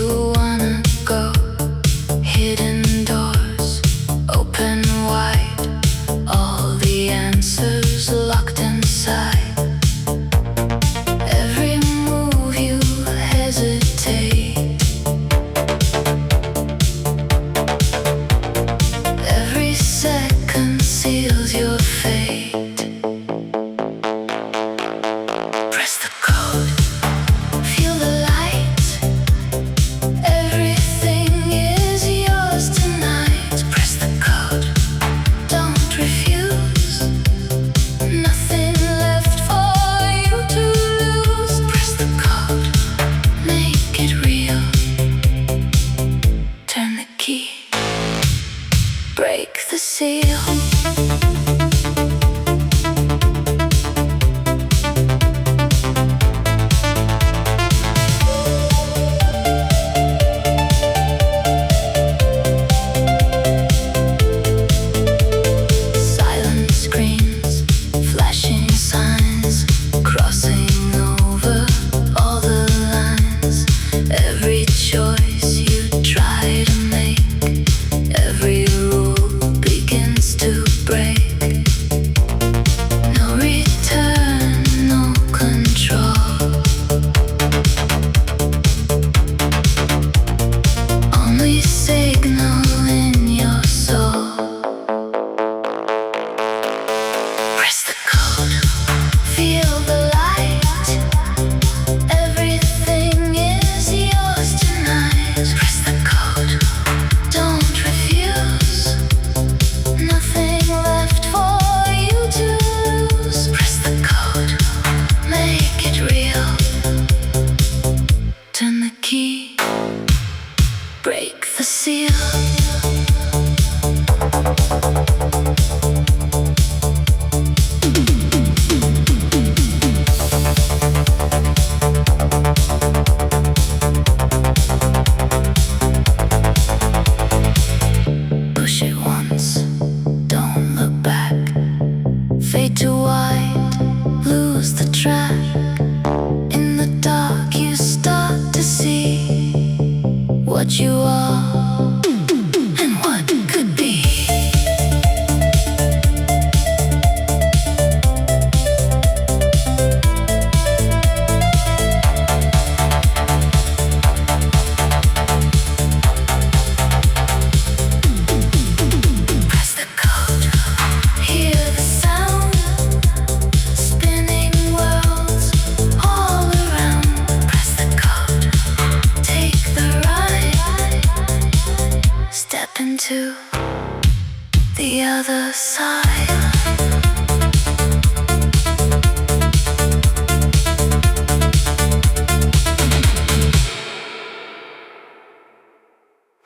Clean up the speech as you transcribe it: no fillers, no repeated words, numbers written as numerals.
you wanna go? Hidden doors, open wide, all the answers locked inside. Every move you hesitate, every second seals your fate. Press the code, feel the light. Everything is yours tonight. Press the code, don't refuse. Nothing left for you to lose. Press the code, make it real. Turn the key, break the seal. Turn the key, break the seal. Push it once, don't look back. Fade to white, lose the track. In the dark you start to see what you are and what could be. Press the code, hear the sound, spinning worlds all around. Press the code, take the ride, step into the other side.